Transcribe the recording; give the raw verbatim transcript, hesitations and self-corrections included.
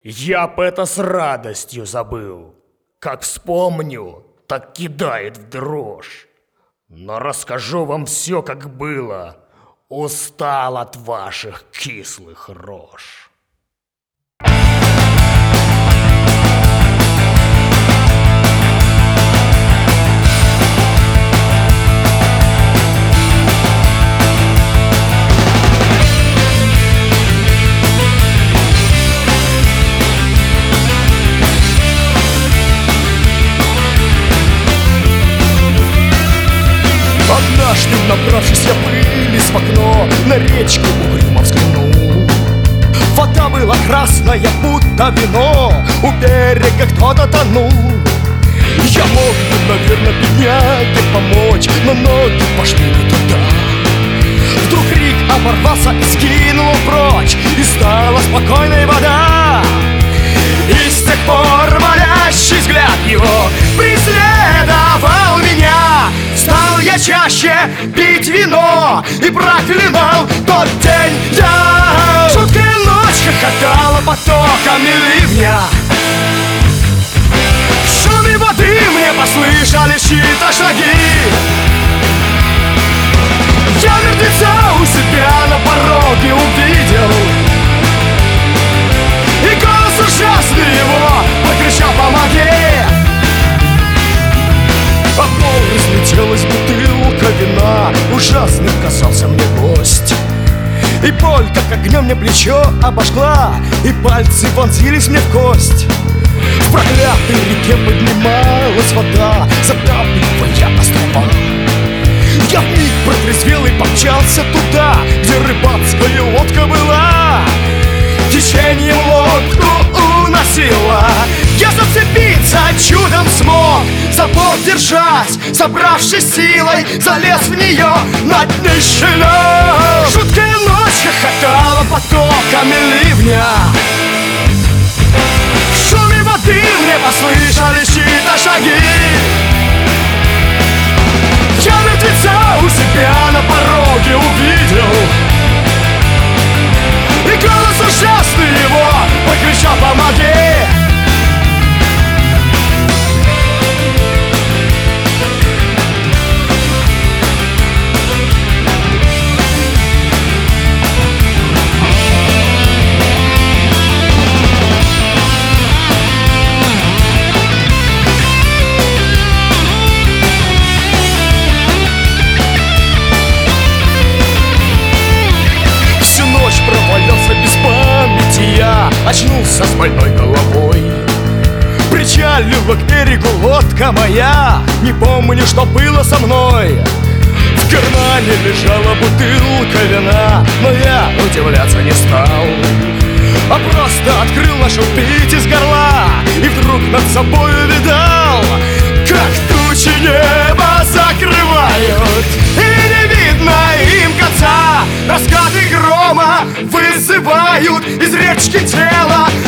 Я б это с радостью забыл. Как вспомню, так кидает в дрожь. Но расскажу вам все, как было. Устал от ваших кислых рож. Однажды, набравшись я пыли в окно, на речку угрюмо взглянул. Вода была красная, будто вино, у берега кто-то тонул. Я мог бы, наверное, поднять и помочь, но ноги пошли не туда. Вдруг крик оборвался и скинул прочь, и стала спокойной вода. И с тех пор молящий взгляд его преследовал меня. Стал я чаще пить вино и проклинал тот день. Я жуткая ночь хохотала потоками ливня. В шуме воды мне послышались чьи-то шаги. Я мертвеца у себя на пороге увидел, и голос ужасный его покричал: помоги! А пол разлетелась бутылка вина, ужасным казался мне гость. И боль, как огнем мне плечо обожгла, и пальцы вонзились мне в кость. В проклятой реке поднималась вода, затапливая острова. Я вмиг протрезвел и помчался туда, где рыбацкая лодка была. Течением лодку уносило, я зацепиться чудом смог. За борт держась, собравшись силой, залез в нее на дне щелёг. Жуткая ночь хохотала потоками ливня. В шуме воды мне послышались чьи-то шаги. Я мертвеца у себя на пороге увидел, и голос ужасный его покричал: помоги! Провалился без памяти я, очнулся с больной головой. Причалила к берегу лодка моя, не помню, что было со мной. В кармане лежала бутылка вина, но я удивляться не стал, а просто открыл, начал пить из горла, и вдруг над собой увидал, как тучи небо закрывают, и не видно им конца. Раскаты грома вызывают из речки тело